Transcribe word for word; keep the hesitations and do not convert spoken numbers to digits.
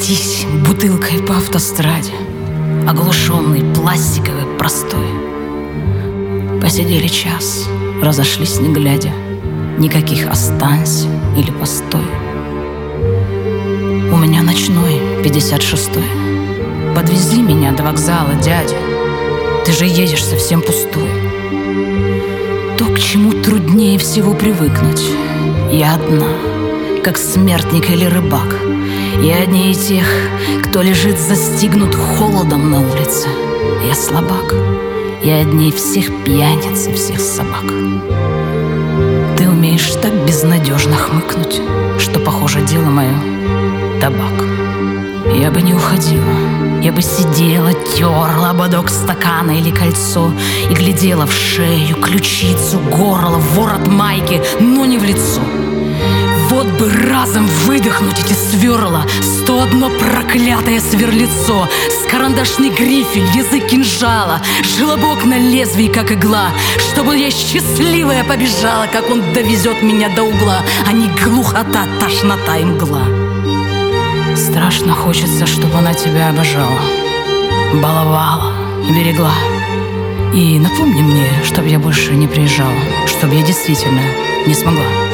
пройтись бутылкой по автостраде, оглушенный пластиковый простой. Посидели час, разошлись не глядя, никаких «останься» или «постой». У меня ночной, пятьдесят шестой. Подвезли меня до вокзала, дядя. Ты же едешь совсем пустой. То, к чему труднее всего привыкнуть. Я одна, как смертник или рыбак. Я одни из тех, кто лежит застигнут холодом на улице. Я слабак. Я одни всех пьяниц и всех собак. Ты умеешь так безнадежно хмыкнуть, что, похоже, дело мое — табак. Я бы не уходила, я бы сидела, терла ободок стакана или кольцо и глядела в шею, ключицу, горло, ворот майки, но не в лицо. Вот бы разом выдохнуть эти сверла, сто одно проклятое сверлицо, с карандашный грифель, язык кинжала, желобок на лезвии, как игла, чтобы я счастливая побежала, как он довезет меня до угла, а не глухота, тошнота и мгла. Страшно хочется, чтобы она тебя обожала, баловала, берегла. И напомни мне, чтоб я больше не приезжала, чтоб я действительно не смогла.